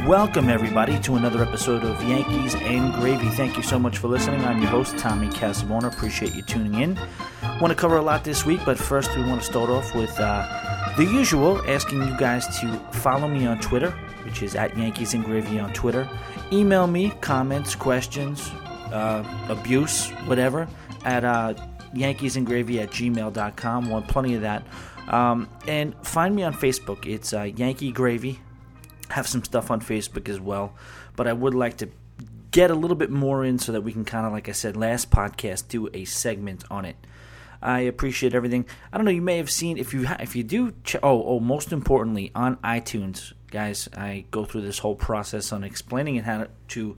Welcome, everybody, to another episode of Yankees and Gravy. Thank you so much for listening. I'm your host, Tommy Casabona. Appreciate you tuning in. Want to cover a lot this week, but first we want to start off with the usual, asking you guys to follow me on Twitter, which is at Yankees and Gravy on Twitter. Email me comments, questions, abuse, whatever, at yankeesandgravy@gmail.com. Want plenty of that. And find me on Facebook. It's Yankee Gravy. Have some stuff on Facebook as well, but I would like to get a little bit more in so that we can kind of, like I said last podcast, do a segment on it. I appreciate everything. I don't know, you may have seen, if you do, most importantly, on iTunes, guys, I go through this whole process on explaining how to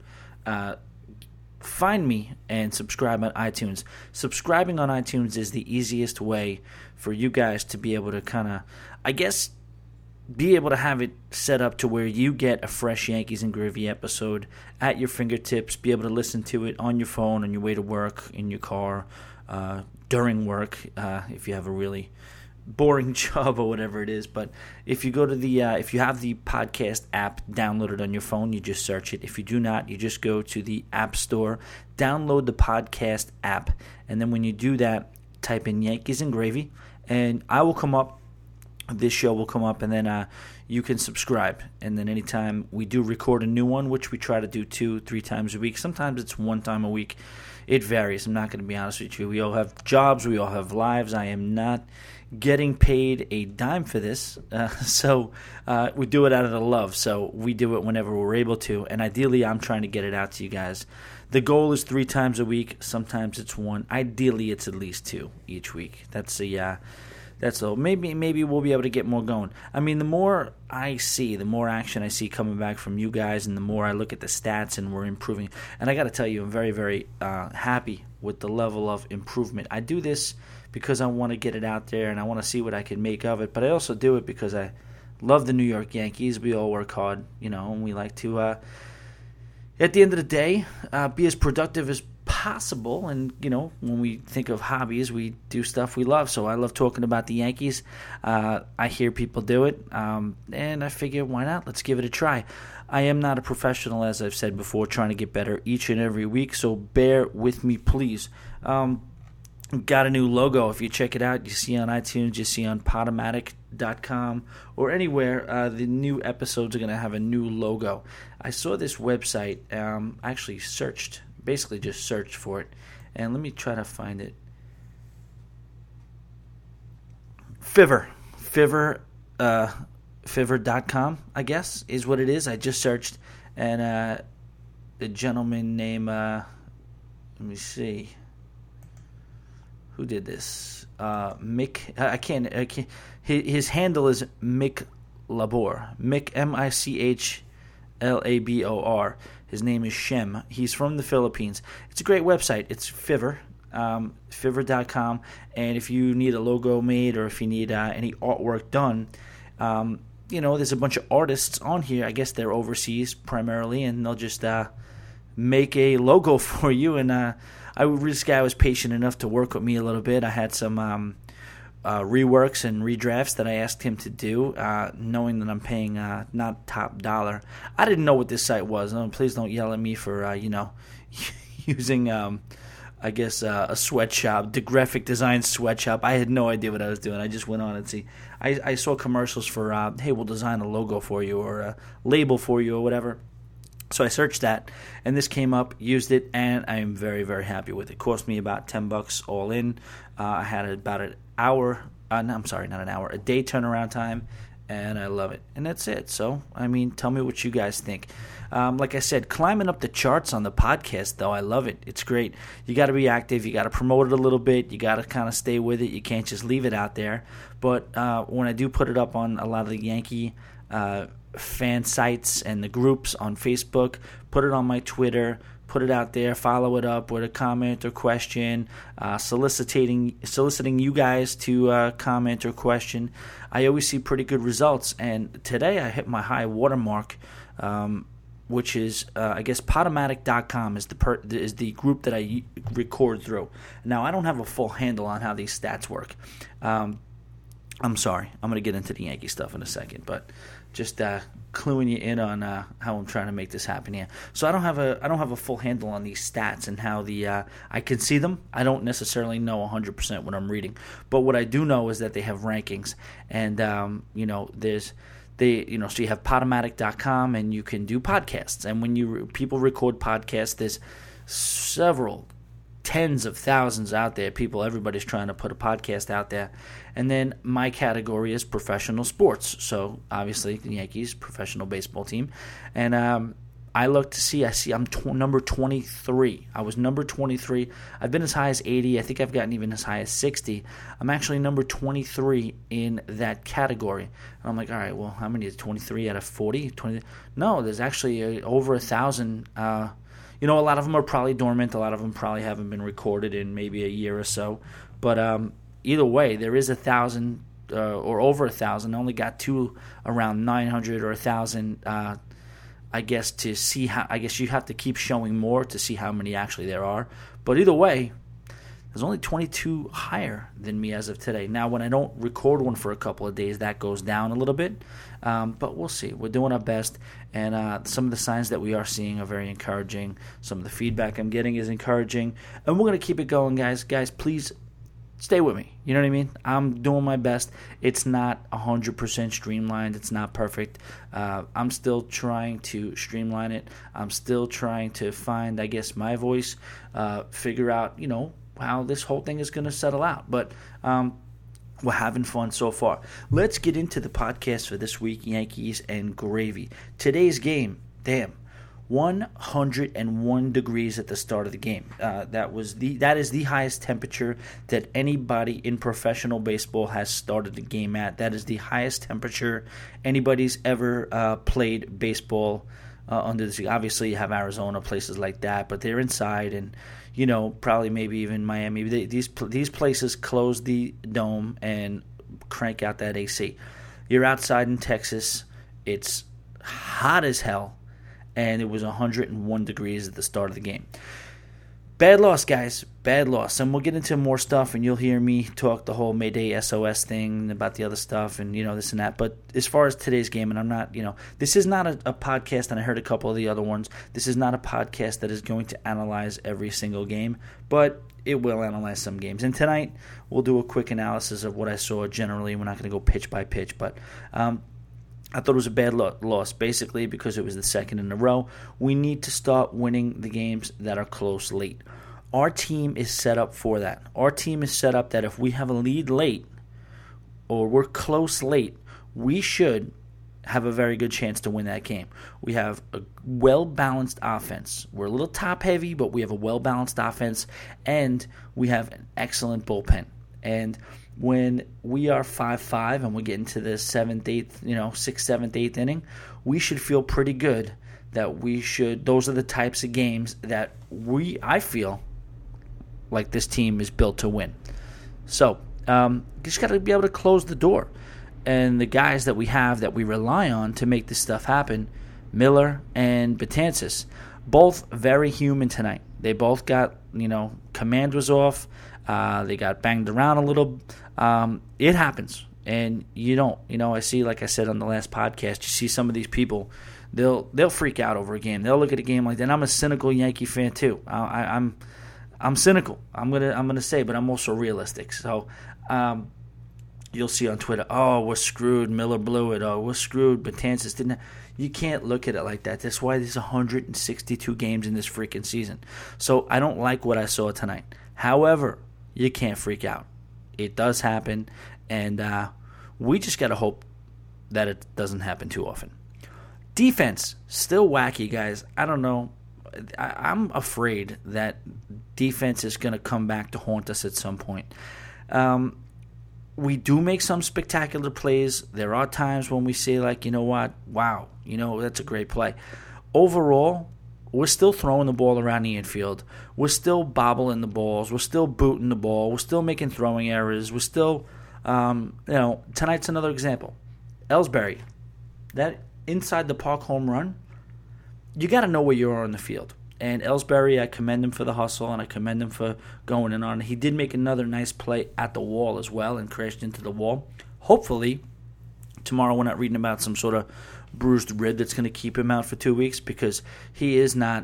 find me and subscribe on iTunes. Subscribing on iTunes is the easiest way for you guys to be able to kind of, I guess, be able to have it set up to where you get a fresh Yankees and Gravy episode at your fingertips, be able to listen to it on your phone, on your way to work, in your car, during work, if you have a really boring job or whatever it is. But if you go to the, if you have the podcast app downloaded on your phone, you just search it. If you do not, you just go to the App Store, download the podcast app, and then when you do that, type in Yankees and Gravy, and I will come up. This show will come up, and then you can subscribe. And then anytime we do record a new one, which we try to do 2-3 times a week, sometimes it's 1 time a week. It varies. I'm not going to be honest with you. We all have jobs. We all have lives. I am not getting paid a dime for this. So we do it out of the love. So we do it whenever we're able to. And ideally, I'm trying to get it out to you guys. The goal is 3 times a week. Sometimes it's 1. Ideally, it's at least 2 each week. That's all. Maybe we'll be able to get more going. I mean, the more I see, the more action I see coming back from you guys, and the more I look at the stats and we're improving. And I got to tell you, I'm very, very happy with the level of improvement. I do this because I want to get it out there and I want to see what I can make of it. But I also do it because I love the New York Yankees. We all work hard, and we like to, at the end of the day, be as productive as possible. And when we think of hobbies, we do stuff we love. So I love talking about the Yankees. I hear people do it, and I figure, why not? Let's give it a try. I am not a professional, as I've said before, trying to get better each and every week, so bear with me, please. Got a new logo. If you check it out, you see on iTunes, you see on Podomatic.com or anywhere, the new episodes are going to have a new logo. I saw this website. I actually basically just searched for it, and let me try to find it. Fiverr.com, I guess, is what it is. I just searched, and the gentleman named, let me see, who did this? Mick, I can't, his handle is Mick Labor, Mick, Michlabor. His name is Shem. He's from the Philippines. It's a great website. It's Fiverr, Fiverr.com. And if you need a logo made or if you need any artwork done, there's a bunch of artists on here. I guess they're overseas primarily, and they'll just make a logo for you. And this guy was patient enough to work with me a little bit. I had some reworks and redrafts that I asked him to do, knowing that I'm paying not top dollar. I didn't know what this site was. Please don't yell at me for using I guess a sweatshop, the graphic design sweatshop. I had no idea what I was doing. I just went on and see. I saw commercials for hey, we'll design a logo for you or a label for you or whatever. So I searched that, and this came up, used it, and I am very, very happy with it. It cost me about $10 all in. I had about an hour, a day turnaround time, and I love it. And that's it. So, tell me what you guys think. Like I said, climbing up the charts on the podcast, though, I love it. It's great. You got to be active. You got to promote it a little bit. You got to kind of stay with it. You can't just leave it out there. But when I do put it up on a lot of the Yankee fan sites and the groups on Facebook, put it on my Twitter, put it out there, follow it up with a comment or question, soliciting you guys to comment or question. I always see pretty good results, and today I hit my high watermark, which is I guess Podomatic.com is the group that I record through. Now I don't have a full handle on how these stats work. I'm sorry. I'm going to get into the Yankee stuff in a second, but just cluing you in on how I'm trying to make this happen here. So I don't have a full handle on these stats and how I can see them. I don't necessarily know 100% what I'm reading, but what I do know is that they have rankings, and so you have Podomatic.com, and you can do podcasts, and when people record podcasts, there's several tens of thousands out there. Everybody's trying to put a podcast out there. And then my category is professional sports. So obviously the Yankees, professional baseball team. And I look to see, I'm number 23. I was number 23. I've been as high as 80. I think I've gotten even as high as 60. I'm actually number 23 in that category. And I'm like, all right, well, how many is 23 out of 40? 20? No, there's actually over 1,000. A lot of them are probably dormant. A lot of them probably haven't been recorded in maybe a year or so. But either way, there is 1,000 or over 1,000. I only got two around 900 or 1,000. I guess to see how. I guess you have to keep showing more to see how many actually there are. But either way, there's only 22 higher than me as of today. Now, when I don't record one for a couple of days, that goes down a little bit. But we'll see. We're doing our best, and some of the signs that we are seeing are very encouraging. Some of the feedback I'm getting is encouraging, and we're going to keep it going, guys. Guys, please stay with me. You know what I mean? I'm doing my best. It's not 100% streamlined. It's not perfect. I'm still trying to streamline it. I'm still trying to find, I guess, my voice, figure out, how this whole thing is going to settle out. But we're having fun so far. Let's get into the podcast for this week, Yankees and gravy. Today's game, 101 degrees at the start of the game. That is the highest temperature that anybody in professional baseball has started the game at. That is the highest temperature anybody's ever played baseball under the sea. Obviously, you have Arizona, places like that, but they're inside, and probably maybe even Miami. These places close the dome and crank out that AC. You're outside in Texas. It's hot as hell, and it was 101 degrees at the start of the game. Bad loss, guys. Bad loss. And we'll get into more stuff, and you'll hear me talk the whole Mayday SOS thing about the other stuff and, this and that. But as far as today's game, and I'm not, this is not a podcast, and I heard a couple of the other ones. This is not a podcast that is going to analyze every single game, but it will analyze some games. And tonight, we'll do a quick analysis of what I saw generally. We're not going to go pitch by pitch, but I thought it was a bad loss, basically because it was the second in a row. We need to start winning the games that are close late. Our team is set up for that. Our team is set up that if we have a lead late or we're close late, we should have a very good chance to win that game. We have a well-balanced offense. We're a little top-heavy, but we have a well-balanced offense, and we have an excellent bullpen. And when we are 5-5 and we get into the 7th, 8th, 6th, 7th, 8th inning, we should feel pretty good that those are the types of games that I feel like this team is built to win. So, you just got to be able to close the door. And the guys that we have that we rely on to make this stuff happen, Miller and Betances, both very human tonight. They both got, command was off. They got banged around a little. It happens, and you don't. I see, like I said on the last podcast, you see some of these people, they'll freak out over a game. They'll look at a game like that. And I'm a cynical Yankee fan too. I'm cynical. I'm gonna say, but I'm also realistic. So you'll see on Twitter, oh, we're screwed. Miller blew it. Oh, we're screwed. Betances didn't. You can't look at it like that. That's why there's 162 games in this freaking season. So I don't like what I saw tonight. However, you can't freak out. It does happen, and we just got to hope that it doesn't happen too often. Defense, still wacky, guys. I don't know. I'm afraid that defense is going to come back to haunt us at some point. We do make some spectacular plays. There are times when we say, like, you know what? Wow, that's a great play. Overall, we're still throwing the ball around the infield. We're still bobbling the balls. We're still booting the ball. We're still making throwing errors. We're still, tonight's another example. Ellsbury, that inside the park home run, you got to know where you are on the field. And Ellsbury, I commend him for the hustle, and I commend him for going in on it. He did make another nice play at the wall as well and crashed into the wall. hopefully tomorrow we're not reading about some sort of bruised rib that's going to keep him out for 2 weeks, because he is not,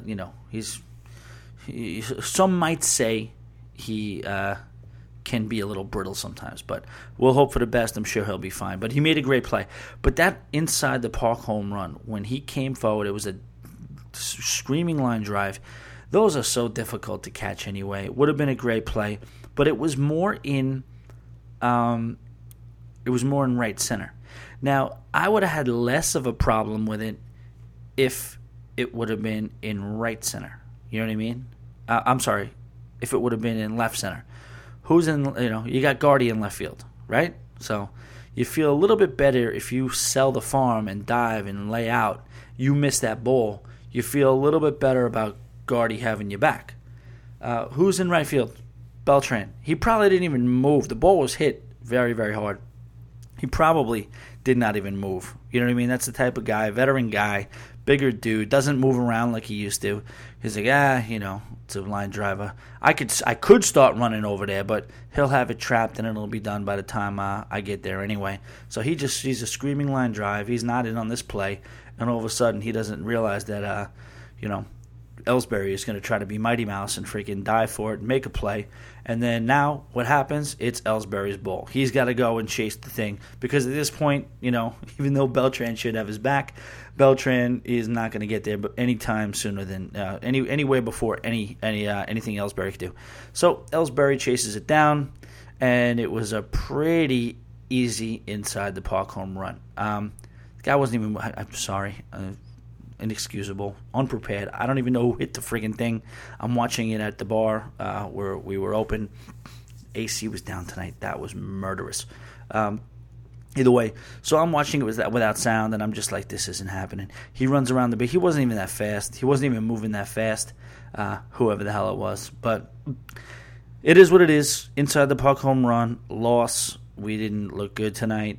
some might say he can be a little brittle sometimes, but we'll hope for the best. I'm sure he'll be fine. But he made a great play. But that inside the park home run, when he came forward, it was a screaming line drive. Those are so difficult to catch anyway. It would have been a great play, but it was more in right center. Now, I would have had less of a problem with it if it would have been in right center. You know what I mean? I'm sorry, if it would have been in left center. Who's in, you got Gardy in left field, right? So you feel a little bit better if you sell the farm and dive and lay out. You miss that ball. You feel a little bit better about Gardy having you back. Who's in right field? Beltran. He probably didn't even move. The ball was hit very, very hard. He probably did not even move. You know what I mean? That's the type of guy, veteran guy, bigger dude, doesn't move around like he used to. He's like, it's a line driver. I could start running over there, but he'll have it trapped and it'll be done by the time I get there anyway. So he's a screaming line drive. He's not in on this play, and all of a sudden he doesn't realize that, Ellsbury is going to try to be Mighty Mouse and freaking dive for it and make a play. And then now what happens? It's Ellsbury's ball. He's got to go and chase the thing, because at this point, even though Beltran should have his back, Beltran is not going to get there but any time sooner than anywhere before anything Ellsbury could do. So Ellsbury chases it down, and it was a pretty easy inside the park home run. The guy wasn't even. I'm sorry. Inexcusable, unprepared. I don't even know who hit the friggin' thing. I'm watching it at the bar where we were open. AC was down tonight. That was murderous. Either way, so I'm watching it without sound, and I'm just like, this isn't happening. He runs around the base. He wasn't even that fast. He wasn't even moving that fast, whoever the hell it was. But it is what it is. Inside the park home run, loss. We didn't look good tonight.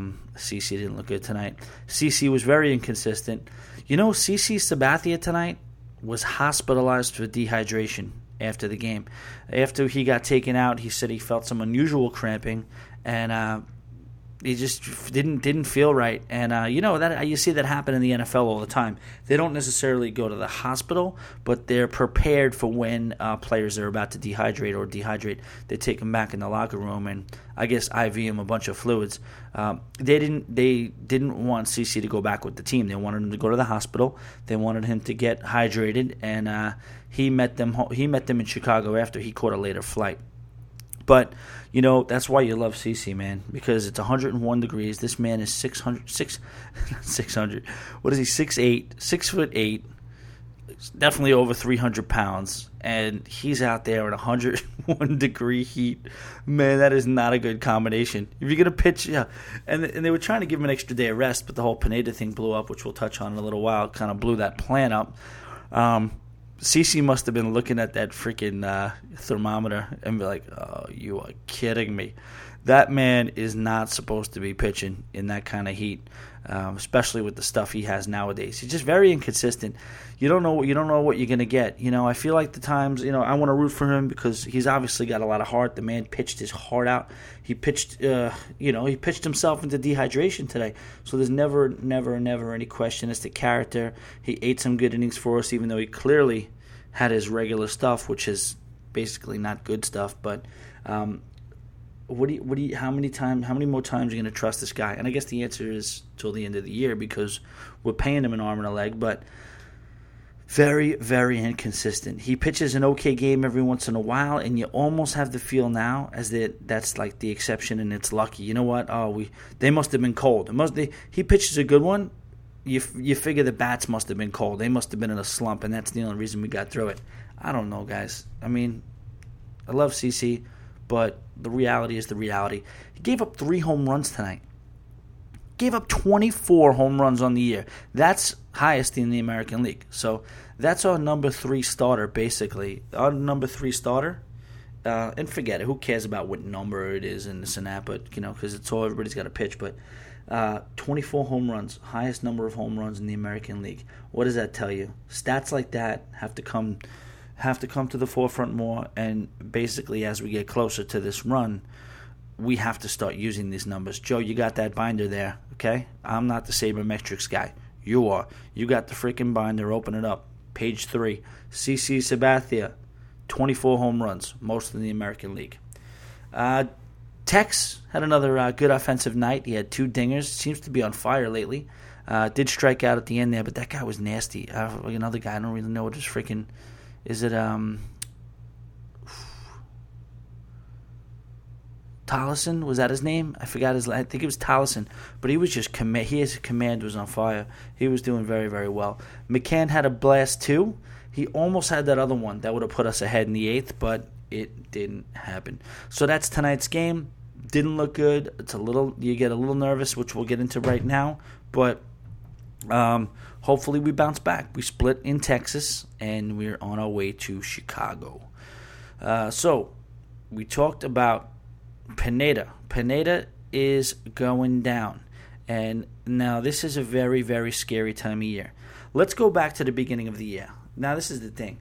CC didn't look good tonight. CC was very inconsistent. CC Sabathia tonight was hospitalized for dehydration after the game. After he got taken out, he said he felt some unusual cramping, and he just didn't feel right. And that you see that happen in the NFL all the time. They don't necessarily go to the hospital, but they're prepared for when players are about to dehydrate. They take them back in the locker room and I guess IV him a bunch of fluids. They didn't want CC to go back with the team. They wanted him to go to the hospital. They wanted him to get hydrated, and he met them in Chicago after he caught a later flight. But, that's why you love CC, man, because it's 101 degrees. This man is 600. What is he, 6'8", 6'8", definitely over 300 pounds, and he's out there at 101 degree heat. Man, that is not a good combination. If you're going to pitch, and they were trying to give him an extra day of rest, but the whole Pineda thing blew up, which we'll touch on in a little while, kind of blew that plan up. CC must have been looking at that freaking thermometer and be like, oh, you are kidding me. That man is not supposed to be pitching in that kind of heat, especially with the stuff he has nowadays. He's just very inconsistent. You don't know what you're going to get. I feel like the times, I want to root for him because he's obviously got a lot of heart. The man pitched his heart out. He pitched, he pitched himself into dehydration today. So there's never any question as to character. He ate some good innings for us, even though he clearly had his regular stuff, which is basically not good stuff. But how many more times are you going to trust this guy? And I guess the answer is till the end of the year, because we're paying him an arm and a leg, but very, very inconsistent. He pitches an okay game every once in a while, and you almost have the feel now as that's like the exception and it's lucky. You know what? They must have been cold. He pitches a good one. You figure the bats must have been cold. They must have been in a slump, and that's the only reason we got through it. I don't know, guys. I mean, I love CC, but the reality is the reality. He gave up 3 home runs tonight. Gave up 24 home runs on the year. That's highest in the American League. So that's our number 3 starter, basically. Our number 3 starter. And forget it. Who cares about what number it is and this and that? But, because it's all everybody's got to pitch. But 24 home runs, highest number of home runs in the American League. What does that tell you? Stats like that have to come to the forefront more. And basically, as we get closer to this run, we have to start using these numbers. Joe, you got that binder there, okay? I'm not the sabermetrics guy. You are. You got the freaking binder. Open it up. Page 3. CC Sabathia, 24 home runs, most in the American League. Tex had another good offensive night. He had 2 dingers. Seems to be on fire lately. Did strike out at the end there, but that guy was nasty. Another guy, I don't really know what his freaking... Is it... Tollison, was that his name? I forgot I think it was Tollison, but he was just his command was on fire. He was doing very, very well. McCann had a blast too. He almost had that other one that would have put us ahead in the 8th, but it didn't happen. So that's tonight's game. Didn't look good. You get a little nervous, which we'll get into right now, but hopefully we bounce back. We split in Texas, and we're on our way to Chicago. So we talked about Pineda. Pineda is going down. And now this is a very, very scary time of year. Let's go back to the beginning of the year. Now this is the thing.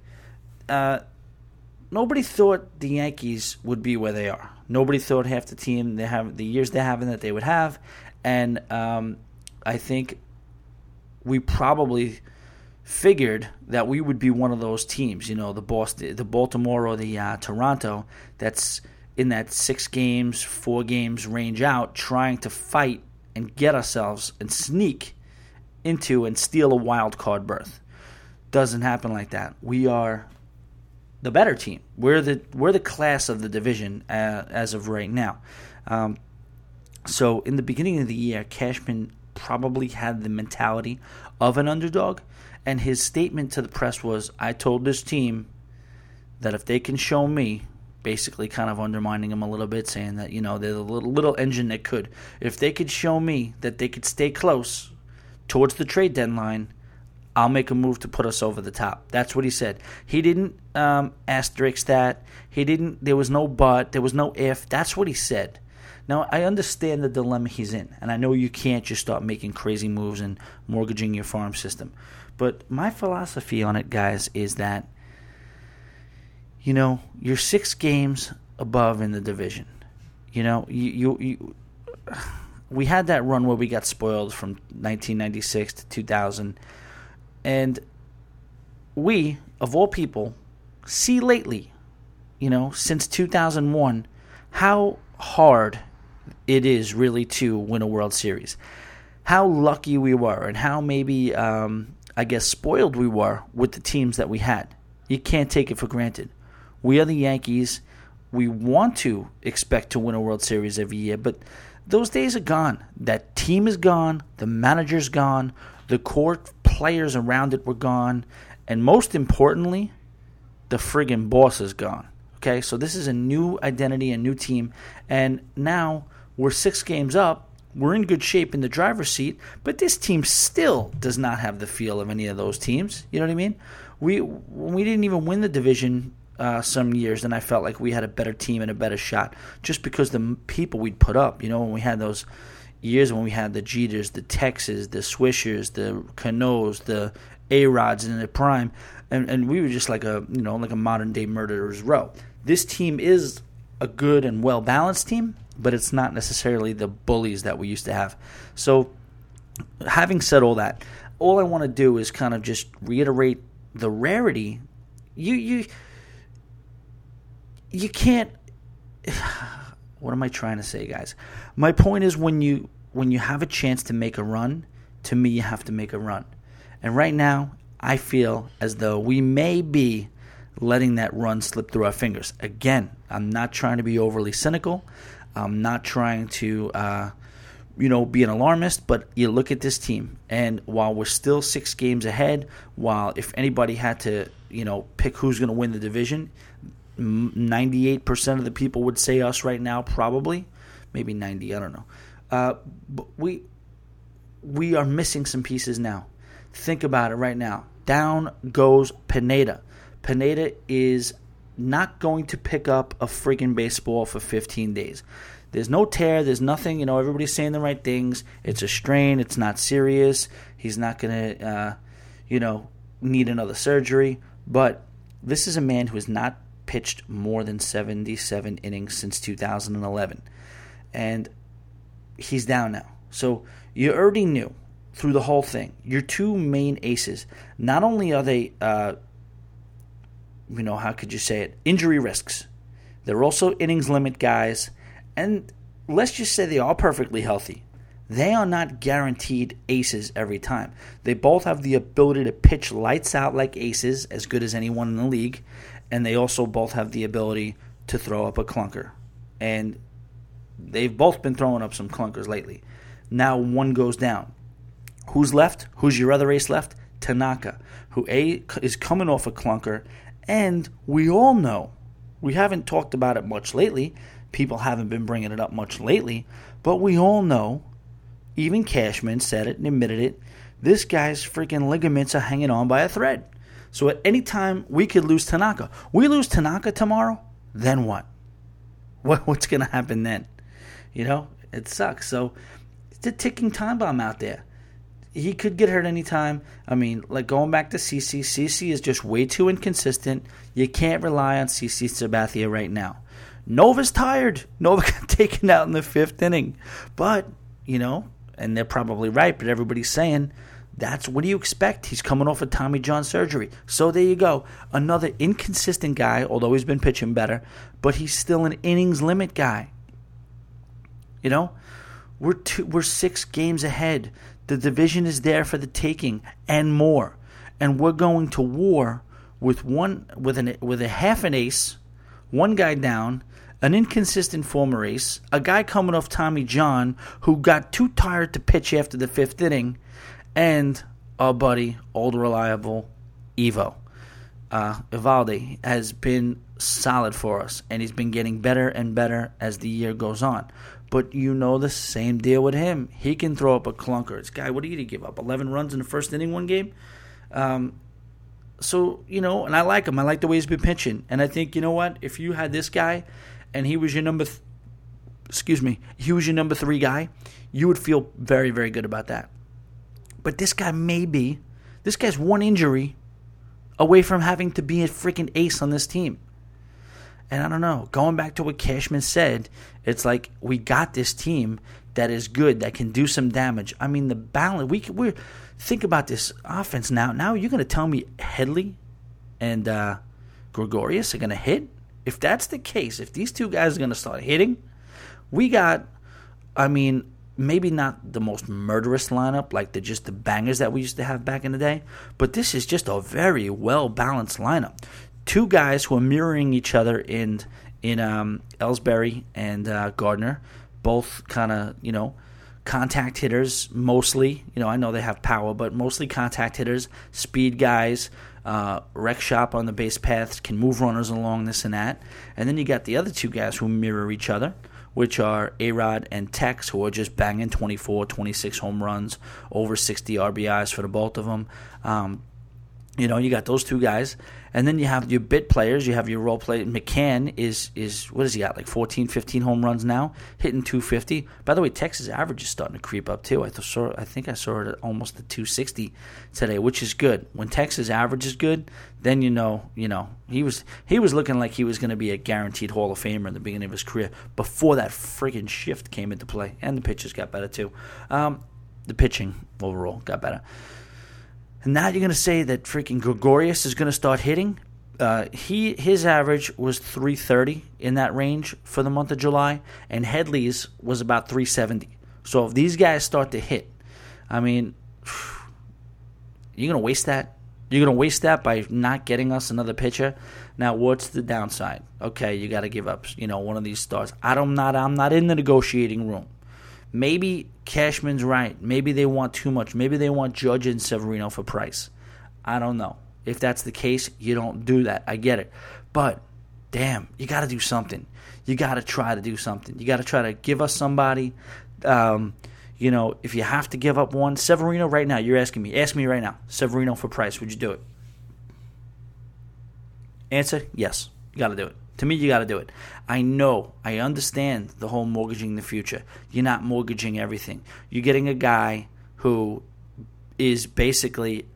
Nobody thought the Yankees would be where they are. Nobody thought half the team the years they're having that they would have. And I think we probably figured that we would be one of those teams, the Baltimore or the Toronto, that's in that 6 games, 4 games range out, trying to fight and get ourselves and sneak into and steal a wild card berth. Doesn't happen like that. We are the better team. We're the class of the division as of right now. So in the beginning of the year, Cashman probably had the mentality of an underdog, and his statement to the press was, I told this team that if they can show me, basically kind of undermining them a little bit, saying that, they're the little engine that could. If they could show me that they could stay close towards the trade deadline, I'll make a move to put us over the top. That's what he said. He didn't asterisk that. There was no but. There was no if. That's what he said. Now, I understand the dilemma he's in, and I know you can't just start making crazy moves and mortgaging your farm system. But my philosophy on it, guys, is that, you're 6 games above in the division. We had that run where we got spoiled from 1996 to 2000. And we, of all people, see lately, since 2001, how hard it is really to win a World Series. How lucky we were and how maybe, spoiled we were with the teams that we had. You can't take it for granted. We are the Yankees. We want to expect to win a World Series every year, but those days are gone. That team is gone. The manager's gone. The core players around it were gone. And most importantly, the friggin' boss is gone. Okay, so this is a new identity, a new team. And now we're 6 games up. We're in good shape in the driver's seat, but this team still does not have the feel of any of those teams. You know what I mean? We didn't even win the division some years, and I felt like we had a better team and a better shot just because the people we'd put up. When we had those years when we had the Jeters, the Texas, the Swishers, the Canoes, the A-Rods in the prime, and we were just like a modern day murderer's row. This team is a good and well balanced team, but it's not necessarily the bullies that we used to have. So, having said all that, all I want to do is kind of just reiterate the rarity. You can't. What am I trying to say, guys? My point is when you have a chance to make a run, to me you have to make a run. And right now, I feel as though we may be letting that run slip through our fingers. Again, I'm not trying to be overly cynical. I'm not trying to be an alarmist, but you look at this team, and while we're still 6 games ahead, while if anybody had to, pick who's going to win the division, 98% of the people would say us right now, probably. Maybe 90, I don't know. But we are missing some pieces now. Think about it right now. Down goes Pineda. Pineda is not going to pick up a friggin' baseball for 15 days. There's no tear. There's nothing. Everybody's saying the right things. It's a strain. It's not serious. He's not going to, need another surgery. But this is a man who has not pitched more than 77 innings since 2011. and he's down now. So you already knew through the whole thing, your two main aces, not only are they, how could you say it, injury risks, they're also innings limit guys, and let's just say they are perfectly healthy. They are not guaranteed aces every time. They both have the ability to pitch lights out like aces, as good as anyone in the league, and they also both have the ability to throw up a clunker. And they've both been throwing up some clunkers lately. Now one goes down. Who's left? Who's your other ace left? Tanaka, who is coming off a clunker, and we all know, we haven't talked about it much lately, people haven't been bringing it up much lately, but we all know, even Cashman said it and admitted it, this guy's freaking ligaments are hanging on by a thread. So at any time, we could lose Tanaka. We lose Tanaka tomorrow, then what? What's going to happen then? It sucks. So it's a ticking time bomb out there. He could get hurt anytime. I mean, like going back to CC. CC is just way too inconsistent. You can't rely on CC Sabathia right now. Nova's tired. Nova got taken out in the 5th inning. But, and they're probably right, but everybody's saying, what do you expect? He's coming off of Tommy John surgery. So there you go. Another inconsistent guy, although he's been pitching better, but he's still an innings limit guy. We're 6 games ahead. The division is there for the taking and more. And we're going to war with a half an ace, one guy down, an inconsistent former ace, a guy coming off Tommy John who got too tired to pitch after the 5th inning, and our buddy, old reliable Evo. Evaldi has been solid for us, and he's been getting better and better as the year goes on. But the same deal with him. He can throw up a clunker. This guy, what did he give up? 11 runs in the 1st inning one game? So, and I like him. I like the way he's been pitching. And I think, if you had this guy and he was your number 3 guy, you would feel very, very good about that. But this guy's one injury away from having to be a freaking ace on this team. And I don't know, going back to what Cashman said, it's like we got this team that is good, that can do some damage. I mean, the balance, we think about this offense now. Now you're going to tell me Headley and Gregorius are going to hit? If that's the case, if these two guys are going to start hitting, we got, maybe not the most murderous lineup, like just the bangers that we used to have back in the day, but this is just a very well-balanced lineup. 2 guys who are mirroring each other in Ellsbury and Gardner, both kind of, contact hitters mostly. I know they have power, but mostly contact hitters, speed guys, wreck shop on the base paths, can move runners along, this and that. And then you got the other 2 guys who mirror each other, which are A-Rod and Tex, who are just banging 24, 26 home runs, over 60 RBIs for the both of them. You got those 2 guys. And then you have your bit players. You have your role player. McCann is what does he got, like 14, 15 home runs now, hitting 250. By the way, Texas average is starting to creep up too. I think I saw it at almost at 260 today, which is good. When Texas average is good, then he was looking like he was going to be a guaranteed Hall of Famer in the beginning of his career before that friggin' shift came into play, and the pitches got better too. The pitching overall got better. And now you're going to say that freaking Gregorius is going to start hitting? His average was 330 in that range for the month of July, and Headley's was about 370. So if these guys start to hit, you're going to waste that? You're going to waste that by not getting us another pitcher? Now, what's the downside? Okay, you got to give up, one of these stars. I'm not in the negotiating room. Maybe Cashman's right. Maybe they want too much. Maybe they want Judge and Severino for Price. I don't know. If that's the case, you don't do that. I get it. But, damn, you got to do something. You got to try to do something. You got to try to give us somebody. If you have to give up one. Severino right now, you're asking me. Ask me right now. Severino for Price. Would you do it? Answer, yes. You got to do it. To me, you got to do it. I understand the whole mortgaging the future. You're not mortgaging everything. You're getting a guy who is basically,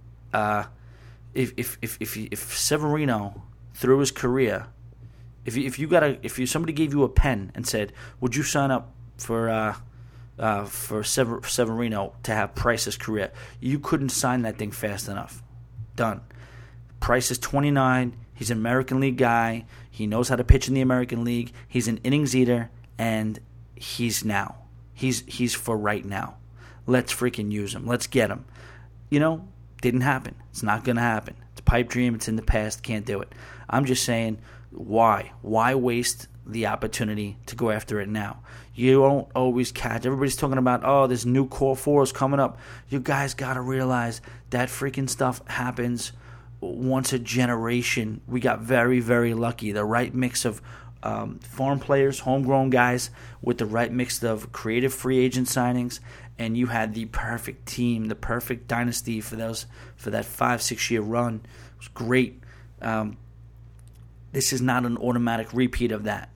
if Severino through his career, if somebody gave you a pen and said, "Would you sign up for Severino to have Price's career. You couldn't sign that thing fast enough. Done. Price is 29. He's an American League guy. He knows how to pitch in the American League. He's an innings eater, and he's now. He's for right now. Let's freaking use him. Let's get him. Didn't happen. It's not going to happen. It's a pipe dream. It's in the past. Can't do it. I'm just saying, why? Why waste the opportunity to go after it now? You don't always catch. Everybody's talking about, there's new core fours coming up. You guys got to realize that freaking stuff happens once a generation. We got very, very lucky. The right mix of foreign players, homegrown guys, with the right mix of creative free agent signings, and you had the perfect team, the perfect dynasty for that 5-6 year run. It was great. This is not an automatic repeat of that.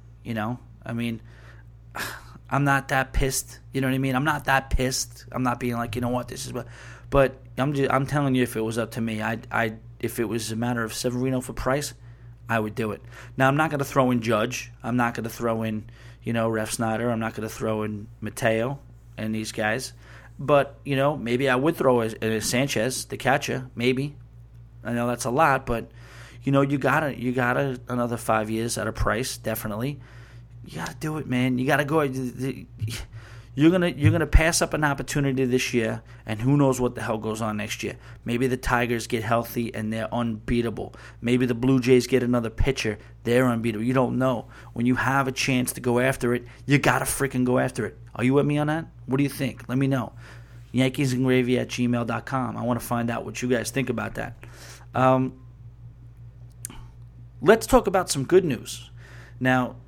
I'm not that pissed. You know what I mean? I'm not that pissed. I'm not being like, this is what. But I'm telling you, if it was up to me, if it was a matter of Severino for Price, I would do it. Now, I'm not going to throw in Judge. I'm not going to throw in, Ref Snyder. I'm not going to throw in Mateo and these guys. But, maybe I would throw in Sanchez, the catcher, maybe. I know that's a lot, but, you got another 5 years at a Price, definitely. You got to do it, man. You got to go. You're gonna pass up an opportunity this year, and who knows what the hell goes on next year. Maybe the Tigers get healthy and they're unbeatable. Maybe the Blue Jays get another pitcher. They're unbeatable. You don't know. When you have a chance to go after it, you got to freaking go after it. Are you with me on that? What do you think? Let me know. YankeesandGravy@gmail.com. I want to find out what you guys think about that. Let's talk about some good news. Now,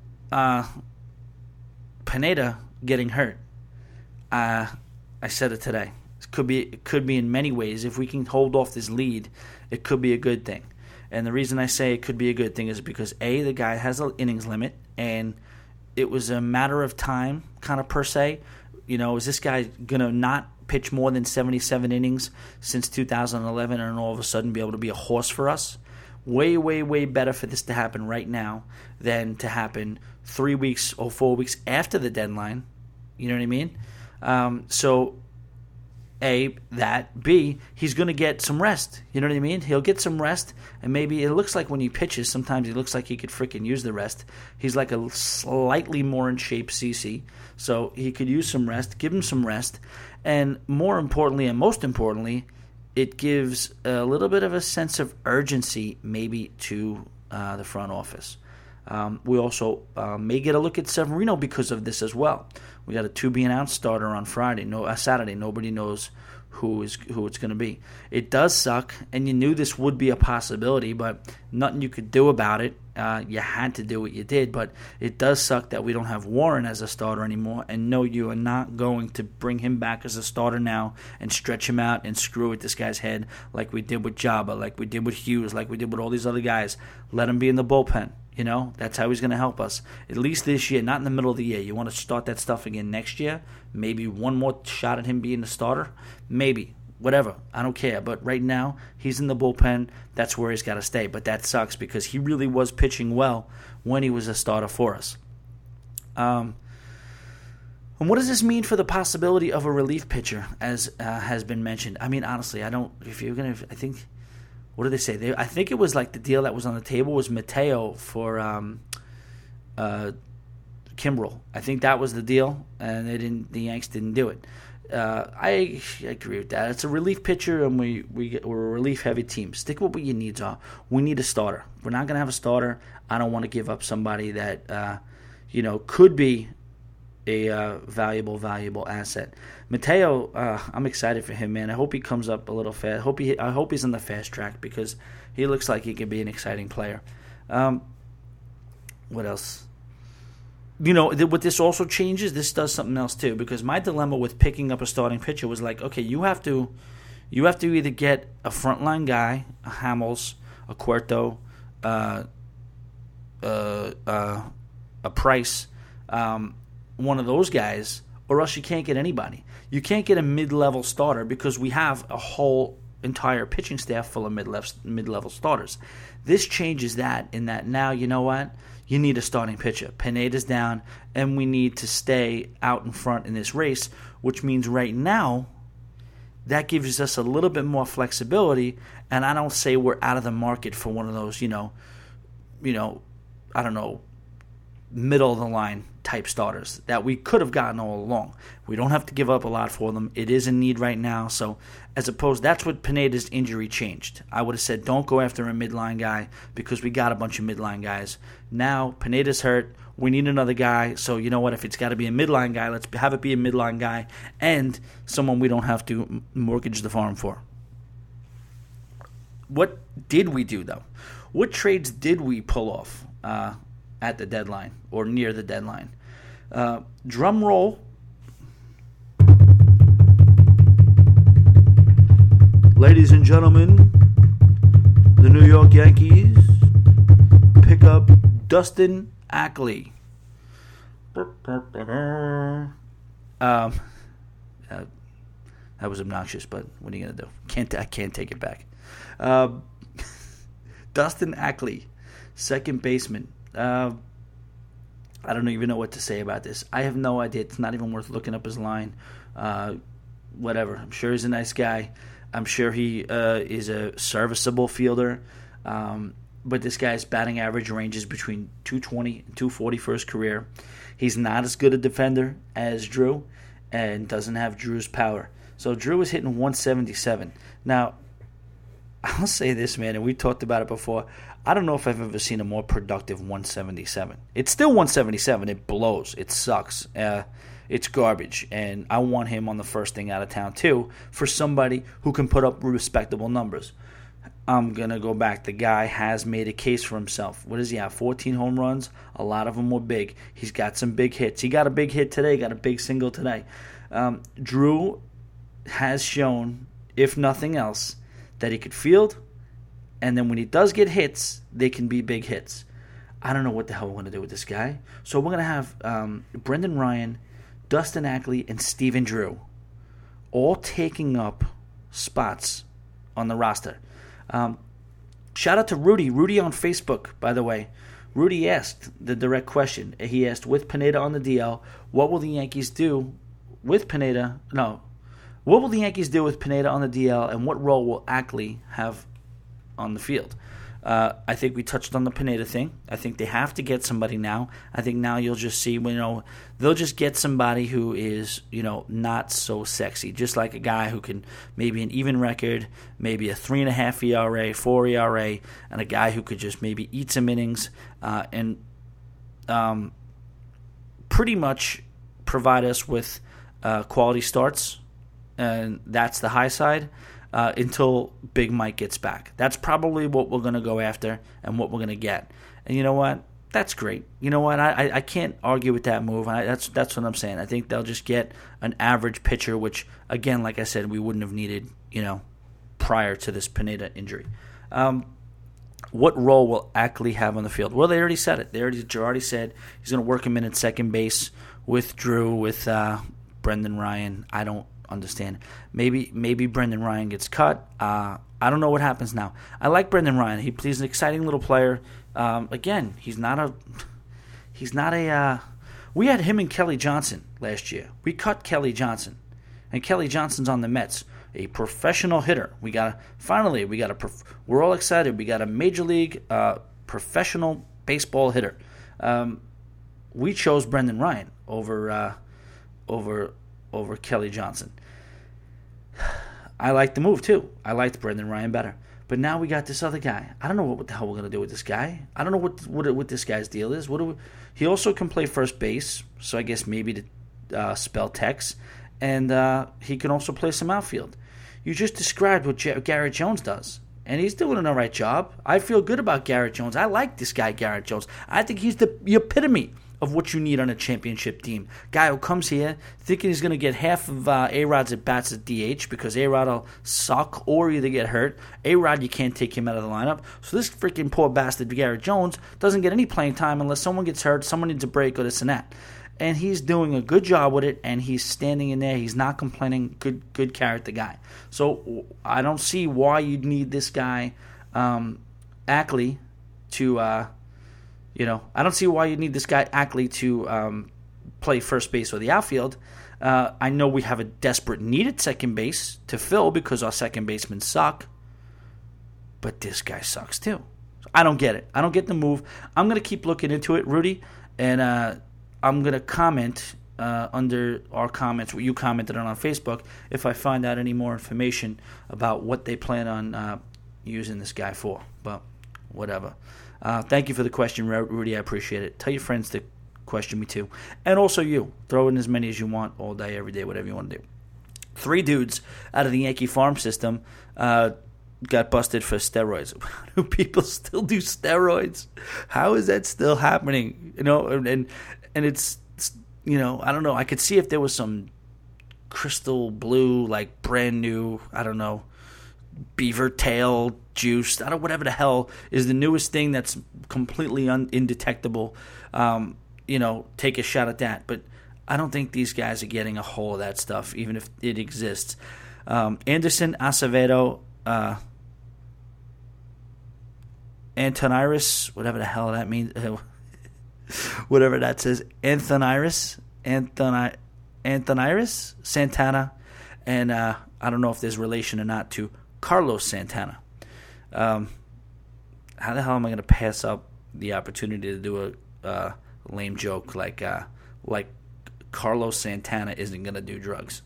Pineda getting hurt. I said it today. It could be in many ways. If we can hold off this lead, it could be a good thing. And the reason I say it could be a good thing is because, A, the guy has an innings limit, and it was a matter of time, kind of per se. Is this guy going to not pitch more than 77 innings since 2011 and all of a sudden be able to be a horse for us? Way, way, way better for this to happen right now than to happen 3 weeks or 4 weeks after the deadline. You know what I mean? So, A, that. B, he's going to get some rest. You know what I mean? He'll get some rest, and maybe it looks like when he pitches, sometimes he looks like he could freaking use the rest. He's like a slightly more in shape CC, so he could use some rest. Give him some rest. And more importantly, and most importantly, it gives a little bit of a sense of urgency maybe to the front office. We also may get a look at Severino because of this as well. We got a to-be-announced starter on Saturday. Nobody knows who it's going to be. It does suck, and you knew this would be a possibility, but nothing you could do about it. You had to do what you did, but it does suck that we don't have Warren as a starter anymore, and no, you are not going to bring him back as a starter now and stretch him out and screw with this guy's head like we did with Jabba, like we did with Hughes, like we did with all these other guys. Let him be in the bullpen. That's how he's going to help us. At least this year, not in the middle of the year. You want to start that stuff again next year? Maybe one more shot at him being the starter? Maybe. Whatever. I don't care. But right now, he's in the bullpen. That's where he's got to stay. But that sucks because he really was pitching well when he was a starter for us. And what does this mean for the possibility of a relief pitcher, as has been mentioned? I mean, honestly, I think... What did they say? I think it was like the deal that was on the table was Mateo for Kimbrel. I think that was the deal, and the Yanks didn't do it. I agree with that. It's a relief pitcher, and we're a relief-heavy team. Stick with what your needs are. We need a starter. We're not going to have a starter. I don't want to give up somebody that could be a valuable asset. Mateo, I'm excited for him, man. I hope he comes up a little fast. I hope he's on the fast track because he looks like he could be an exciting player. What else? What this also changes, this does something else too, because my dilemma with picking up a starting pitcher was like, okay, you have to either get a frontline guy, a Hamels, a Cueto, a Price, one of those guys, or else you can't get anybody. You can't get a mid-level starter because we have a whole entire pitching staff full of mid-level starters. This changes that in that now, you know what? You need a starting pitcher. Pineda's down, and we need to stay out in front in this race, which means right now that gives us a little bit more flexibility, and I don't say we're out of the market for one of those, I don't know, middle-of-the-line type starters that we could have gotten all along. We don't have to give up a lot for them. It is in need right now. So as opposed, that's what Pineda's injury changed. I would have said don't go after a midline guy because we got a bunch of midline guys. Now Pineda's hurt. We need another guy. So you know what? If it's got to be a midline guy, let's have it be a midline guy and someone we don't have to mortgage the farm for. What did we do, though? What trades did we pull off at the deadline or near the deadline? Drum roll. Ladies and gentlemen, the New York Yankees pick up Dustin Ackley. That was obnoxious, but what are you going to do? I can't take it back. Dustin Ackley, second baseman. I don't even know what to say about this. I have no idea. It's not even worth looking up his line. Whatever. I'm sure he's a nice guy. I'm sure he is a serviceable fielder. But this guy's batting average ranges between 220 and 240 for his career. He's not as good a defender as Drew and doesn't have Drew's power. So Drew is hitting 177. Now, I'll say this, man, and we talked about it before. I don't know if I've ever seen a more productive 177. It's still 177. It blows. It sucks. It's garbage. And I want him on the first thing out of town, too, for somebody who can put up respectable numbers. I'm going to go back. The guy has made a case for himself. What does he have? 14 home runs. A lot of them were big. He's got some big hits. He got a big hit today. Got a big single today. Drew has shown, if nothing else, that he could field, and then when he does get hits, they can be big hits. I don't know what the hell we're going to do with this guy. So we're going to have Brendan Ryan, Dustin Ackley, and Steven Drew all taking up spots on the roster. Shout out to Rudy. Rudy on Facebook, by the way. Rudy asked the direct question. He asked, with Pineda on the DL, what will the Yankees do with Pineda? No. What will the Yankees do with Pineda on the DL, and what role will Ackley have on the field? I think we touched on the Pineda thing. I think they have to get somebody now. I think now you'll just see, they'll just get somebody who is, not so sexy. Just like a guy who can maybe an even record, maybe a 3.5 ERA, 4 ERA, and a guy who could just maybe eat some innings and pretty much provide us with quality starts. And that's the high side until Big Mike gets back. That's probably what we're going to go after and what we're going to get. And you know what? That's great. You know what? I can't argue with that move. That's what I'm saying. I think they'll just get an average pitcher, which, again, like I said, we wouldn't have needed, prior to this Pineda injury. What role will Ackley have on the field? Well, they already said it. Girardi said he's going to work him in at second base with Drew, with Brendan Ryan. I don't understand. Maybe Brendan Ryan gets cut. I don't know what happens now. I like Brendan Ryan. He's an exciting little player. Again, he's not a. We had him and Kelly Johnson last year. We cut Kelly Johnson, and Kelly Johnson's on the Mets, a professional hitter. We're all excited. We got a major league professional baseball hitter. We chose Brendan Ryan over Kelly Johnson. I like the move too. I liked Brendan Ryan better. But now we got this other guy. I don't know what the hell we're going to do with this guy. I don't know what this guy's deal is. He also can play first base, so I guess maybe to spell Tex. And he can also play some outfield. You just described what Garrett Jones does. And he's doing an all right job. I feel good about Garrett Jones. I like this guy, Garrett Jones. I think he's the epitome of what you need on a championship team. Guy who comes here thinking he's going to get half of A-Rod's at-bats at DH because A-Rod will suck or either get hurt. A-Rod, you can't take him out of the lineup. So this freaking poor bastard, Garrett Jones, doesn't get any playing time unless someone gets hurt, someone needs a break, or this and that. and he's doing a good job with it, and he's standing in there. He's not complaining. Good character guy. So I don't see why you'd need this guy, Ackley, to, I don't see why you'd need this guy, Ackley, to play first base or the outfield. I know we have a desperate need at second base to fill because our second basemen suck, but this guy sucks too. I don't get it. I don't get the move. I'm going to keep looking into it, Rudy, and I'm going to comment under our comments, what you commented on Facebook, if I find out any more information about what they plan on using this guy for. But whatever. Thank you for the question, Rudy. I appreciate it. Tell your friends to question me too. And also you. Throw in as many as you want all day, every day, whatever you want to do. 3 dudes out of the Yankee farm system got busted for steroids. Do people still do steroids? How is that still happening? And it's, I don't know. I could see if there was some crystal blue, like brand new, I don't know, beaver tail juice. Whatever the hell is the newest thing that's completely indetectable. Take a shot at that. But I don't think these guys are getting a hold of that stuff, even if it exists. Anderson Acevedo, Antoniris, whatever the hell that means, whatever that says, Antoniris Santana, and I don't know if there's relation or not to Carlos Santana. How the hell am I going to pass up the opportunity to do a lame joke like Carlos Santana isn't going to do drugs?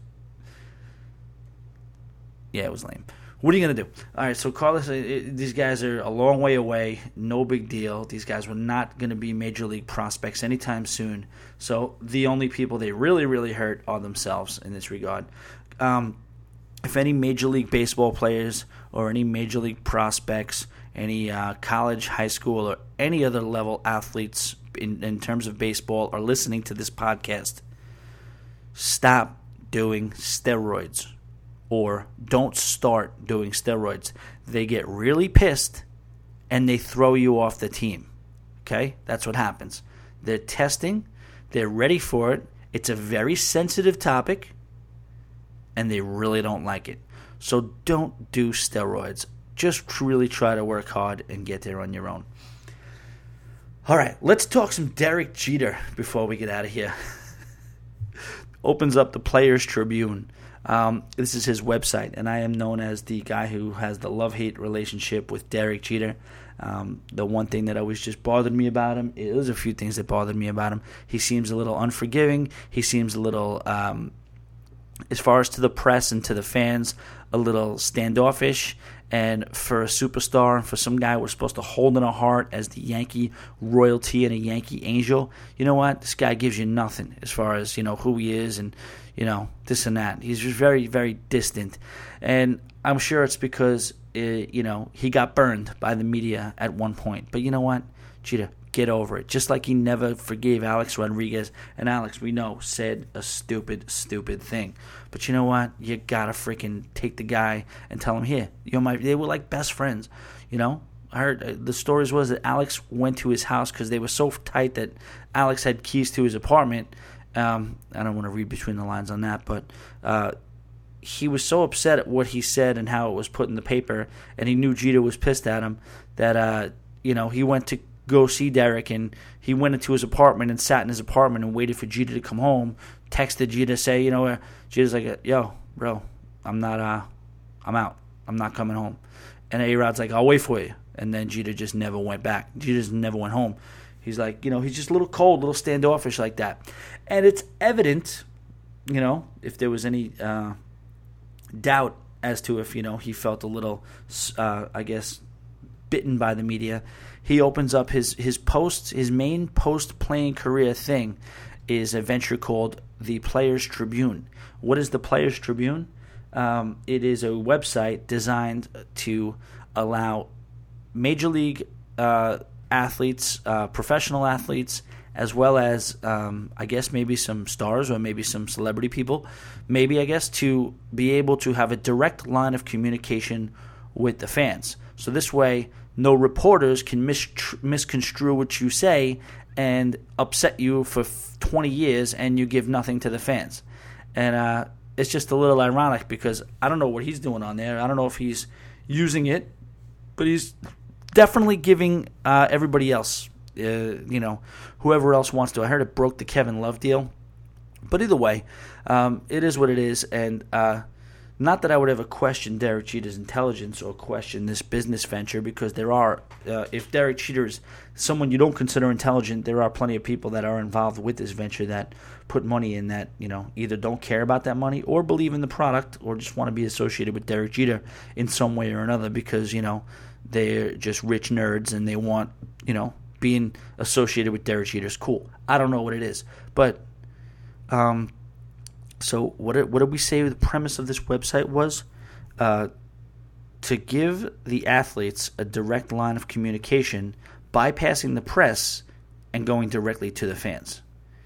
Yeah, it was lame. What are you going to do? All right, so Carlos, these guys are a long way away. No big deal. These guys were not going to be major league prospects anytime soon. So the only people they really, really hurt are themselves in this regard. If any Major League Baseball players or any Major League prospects, any college, high school, or any other level athletes in terms of baseball are listening to this podcast, stop doing steroids. Or don't start doing steroids. They get really pissed and they throw you off the team. Okay? That's what happens. They're testing. They're ready for it. It's a very sensitive topic and they really don't like it. So don't do steroids. Just really try to work hard and get there on your own. All right, let's talk some Derek Jeter before we get out of here. Opens up the Players Tribune. This is his website, and I am known as the guy who has the love-hate relationship with Derek Jeter. The one thing that always just bothered me about him, there's a few things that bothered me about him. He seems a little unforgiving. He seems a little, as far as to the press and to the fans, a little standoffish. And for a superstar and for some guy we're supposed to hold in our heart as the Yankee royalty and a Yankee angel, you know what? This guy gives you nothing as far as, who he is and, this and that. He's just very, very distant. And I'm sure it's because, he got burned by the media at one point. But you know what? Jeter, get over it. Just like he never forgave Alex Rodriguez. And Alex, we know, said a stupid, stupid thing. But you know what? You got to freaking take the guy and tell him, here, they were like best friends. I heard the stories was that Alex went to his house because they were so tight that Alex had keys to his apartment. I don't want to read between the lines on that, but he was so upset at what he said and how it was put in the paper, and he knew Jeter was pissed at him, that he went to go see Derek, and he went into his apartment and sat in his apartment and waited for Jeter to come home, texted Jeter, say, Jeter's like, yo, bro, I'm out. I'm not coming home. And A-Rod's like, I'll wait for you. And then Jeter just never went back. Jeter just never went home. He's like, he's just a little cold, a little standoffish like that. And it's evident, if there was any doubt as to if, he felt a little, bitten by the media. He opens up his posts, his main post-playing career thing is a venture called the Players Tribune. What is the Players Tribune? It is a website designed to allow major league athletes, professional athletes, as well as, maybe some stars or maybe some celebrity people, to be able to have a direct line of communication with the fans. So this way, no reporters can misconstrue what you say and upset you for 20 years, and you give nothing to the fans. And it's just a little ironic because I don't know what he's doing on there. I don't know if he's using it, but he's definitely giving everybody else, whoever else wants to. I heard it broke the Kevin Love deal. But either way, it is what it is. And not that I would ever question Derek Jeter's intelligence or question this business venture, because there are, if Derek Jeter is someone you don't consider intelligent, there are plenty of people that are involved with this venture that put money in that, either don't care about that money or believe in the product or just want to be associated with Derek Jeter in some way or another because, they're just rich nerds and they want, being associated with Derek Jeter is cool. I don't know what it is. But so what did we say the premise of this website was? To give the athletes a direct line of communication, bypassing the press and going directly to the fans.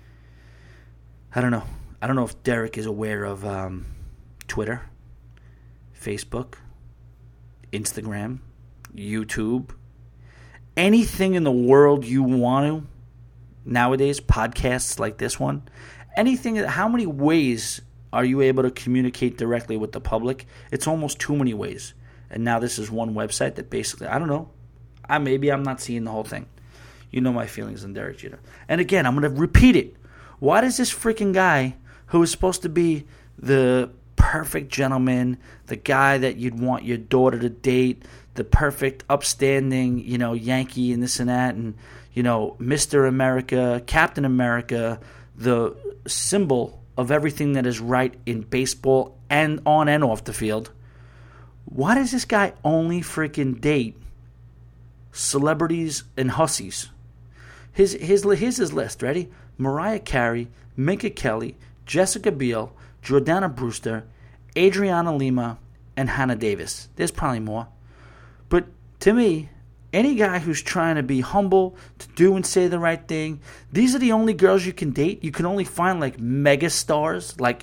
I don't know. I don't know if Derek is aware of Twitter, Facebook, Instagram, YouTube, anything in the world you want to nowadays, podcasts like this one. Anything, how many ways are you able to communicate directly with the public? It's almost too many ways. And now this is one website that basically, I don't know. Maybe I'm not seeing the whole thing. You know my feelings on Derek Jeter. And again, I'm going to repeat it. Why does this freaking guy, who is supposed to be the perfect gentleman, the guy that you'd want your daughter to date, the perfect upstanding, Yankee and this and that, and, Mr. America, Captain America, the symbol of everything that is right in baseball and on and off the field. Why does this guy only freaking date celebrities and hussies? Here's his list. Ready? Mariah Carey, Minka Kelly, Jessica Biel, Jordana Brewster, Adriana Lima, and Hannah Davis. There's probably more. But to me, any guy who's trying to be humble, to do and say the right thing, these are the only girls you can date. You can only find like mega stars, like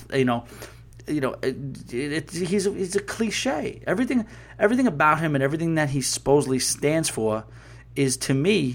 he's a cliche. Everything about him and everything that he supposedly stands for is, to me,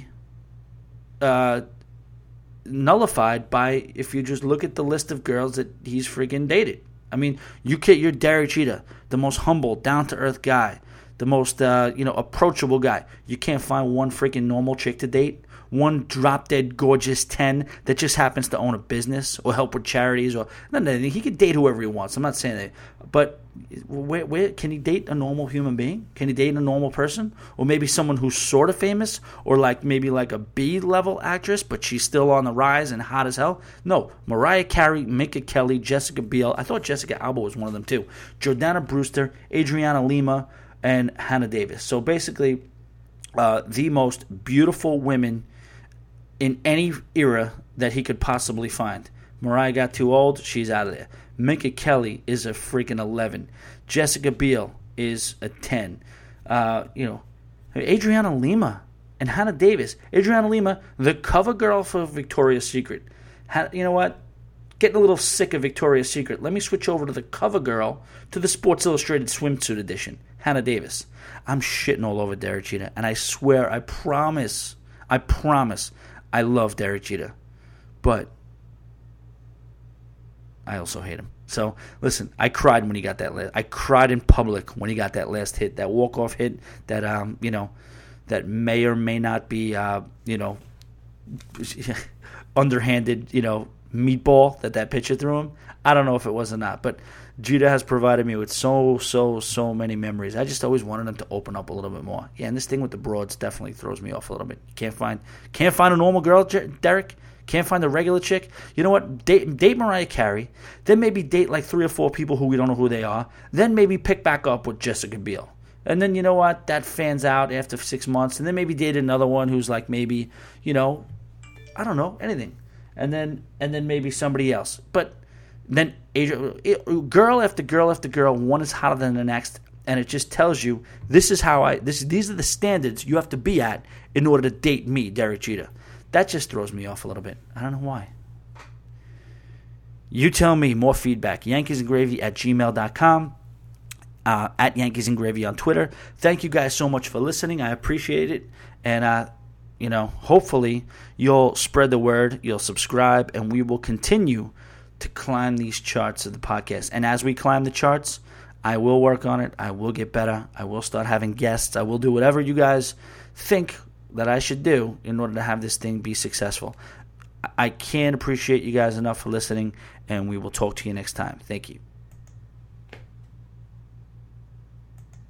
nullified by if you just look at the list of girls that he's freaking dated. I mean, you're Derek Jeter, the most humble, down-to-earth guy, the most approachable guy. You can't find one freaking normal chick to date, one drop-dead gorgeous 10 that just happens to own a business or help with charities or nothing. He could date whoever he wants. I'm not saying that, but where can he date a normal human being? Can he date a normal person, or maybe someone who's sort of famous, or maybe like a B-level actress, but she's still on the rise and hot as hell? No, Mariah Carey, Minka Kelly, Jessica Biel. I thought Jessica Alba was one of them too. Jordana Brewster, Adriana Lima, and Hannah Davis. So basically, the most beautiful women in any era that he could possibly find. Mariah got too old, she's out of there. Minka Kelly is a freaking 11. Jessica Biel is a 10. Adriana Lima and Hannah Davis. Adriana Lima, the cover girl for Victoria's Secret. You know what? Getting a little sick of Victoria's Secret. Let me switch over to the cover girl, to the Sports Illustrated swimsuit edition. Hannah Davis. I'm shitting all over Derek Jeter, and I swear, I promise, I love Derek Jeter. But I also hate him. So, listen, I cried when he got that last. I cried in public when he got that last hit, that walk-off hit that, that may or may not be, underhanded, meatball that pitcher threw him. I don't know if it was or not, but Jeter has provided me with so many memories. I just always wanted him to open up a little bit more. Yeah, and this thing with the broads definitely throws me off a little bit. Can't find a normal girl, Derek. Can't find a regular chick. You know what? Date Mariah Carey. Then maybe date like 3 or 4 people who we don't know who they are. Then maybe pick back up with Jessica Biel. And then you know what? That fans out after 6 months. And then maybe date another one who's like maybe, I don't know, anything. And then maybe somebody else. But then girl after girl after girl, one is hotter than the next. And it just tells you these are the standards you have to be at in order to date me, Derek Jeter. That just throws me off a little bit. I don't know why. You tell me. More feedback. yankeesandgravy@gmail.com. At Yankees and Gravy on Twitter. Thank you guys so much for listening. I appreciate it. And hopefully you'll spread the word, you'll subscribe, and we will continue to climb these charts of the podcast. And as we climb the charts, I will work on it. I will get better. I will start having guests. I will do whatever you guys think that I should do in order to have this thing be successful. I can't appreciate you guys enough for listening, and we will talk to you next time. Thank you.